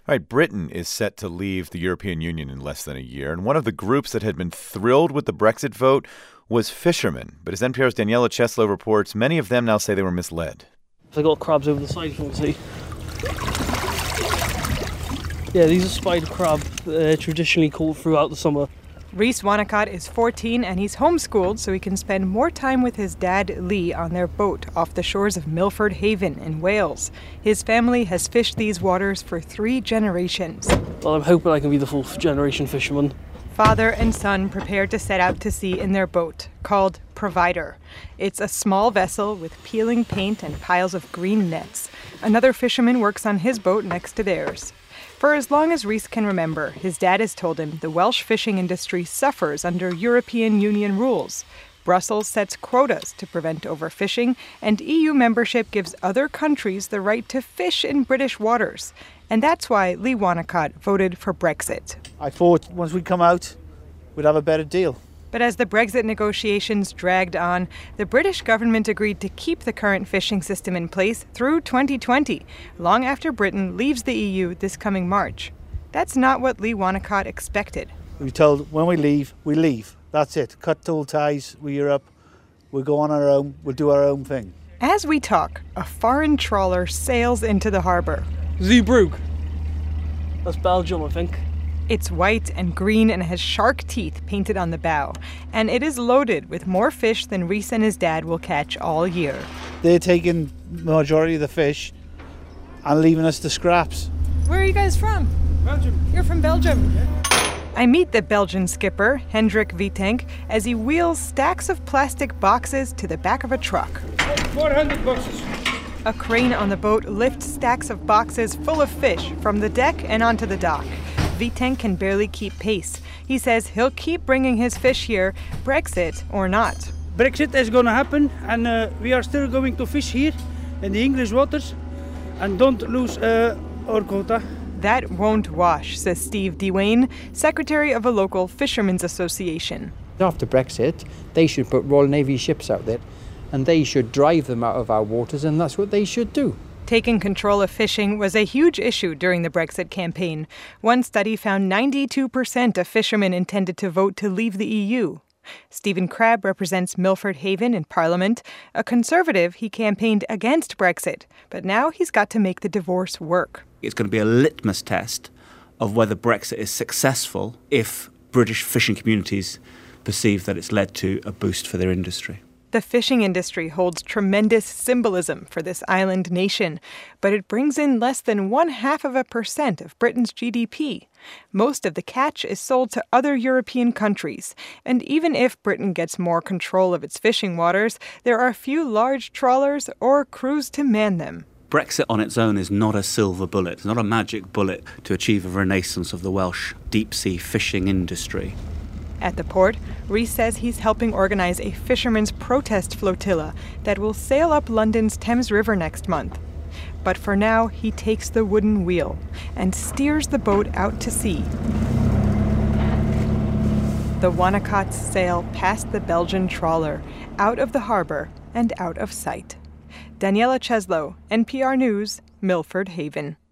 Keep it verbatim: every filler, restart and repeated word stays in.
All right, Britain is set to leave the European Union in less than a year, and one of the groups that had been thrilled with the Brexit vote was fishermen. But as N P R's Daniela Cheslow reports, many of them now say they were misled. They got crabs over the side, if you want to see. Yeah, these are spider crab, uh, traditionally caught throughout the summer. Rhys Wanacott is fourteen and he's homeschooled so he can spend more time with his dad, Lee, on their boat off the shores of Milford Haven in Wales. His family has fished these waters for three generations. Well, I'm hoping I can be the fourth generation fisherman. Father and son prepare to set out to sea in their boat, called Provider. It's a small vessel with peeling paint and piles of green nets. Another fisherman works on his boat next to theirs. For as long as Rhys can remember, his dad has told him the Welsh fishing industry suffers under European Union rules. Brussels sets quotas to prevent overfishing, and E U membership gives other countries the right to fish in British waters. And that's why Lee Wanacott voted for Brexit. I thought once we come out, we'd have a better deal. But as the Brexit negotiations dragged on, the British government agreed to keep the current fishing system in place through twenty twenty, long after Britain leaves the E U this coming March. That's not what Lee Wanacott expected. We were told when we leave, we leave. That's it. Cut all ties with Europe. We'll go on our own. We'll do our own thing. As we talk, a foreign trawler sails into the harbor. Zeebrugge. That's Belgium, I think. It's white and green and has shark teeth painted on the bow. And it is loaded with more fish than Rhys and his dad will catch all year. They're taking the majority of the fish and leaving us the scraps. Where are you guys from? Belgium. You're from Belgium? Yeah. I meet the Belgian skipper, Hendrik Wietenk, as he wheels stacks of plastic boxes to the back of a truck. four hundred boxes. A crane on the boat lifts stacks of boxes full of fish from the deck and onto the dock. Wietenk can barely keep pace. He says he'll keep bringing his fish here, Brexit or not. Brexit is going to happen, and uh, we are still going to fish here in the English waters and don't lose uh, our quota. That won't wash, says Steve Dewayne, secretary of a local fishermen's association. After Brexit, they should put Royal Navy ships out there and they should drive them out of our waters, and that's what they should do. Taking control of fishing was a huge issue during the Brexit campaign. One study found ninety-two percent of fishermen intended to vote to leave the E U. Stephen Crabb represents Milford Haven in Parliament. A conservative, he campaigned against Brexit, but now he's got to make the divorce work. It's going to be a litmus test of whether Brexit is successful if British fishing communities perceive that it's led to a boost for their industry. The fishing industry holds tremendous symbolism for this island nation, but it brings in less than one half of a percent of Britain's G D P. Most of the catch is sold to other European countries, and even if Britain gets more control of its fishing waters, there are few large trawlers or crews to man them. Brexit on its own is not a silver bullet, it's not a magic bullet to achieve a renaissance of the Welsh deep-sea fishing industry. At the port, Rhys says he's helping organize a fishermen's protest flotilla that will sail up London's Thames River next month. But for now, he takes the wooden wheel and steers the boat out to sea. The Wanacotts sail past the Belgian trawler, out of the harbor and out of sight. Daniela Cheslow, N P R News, Milford Haven.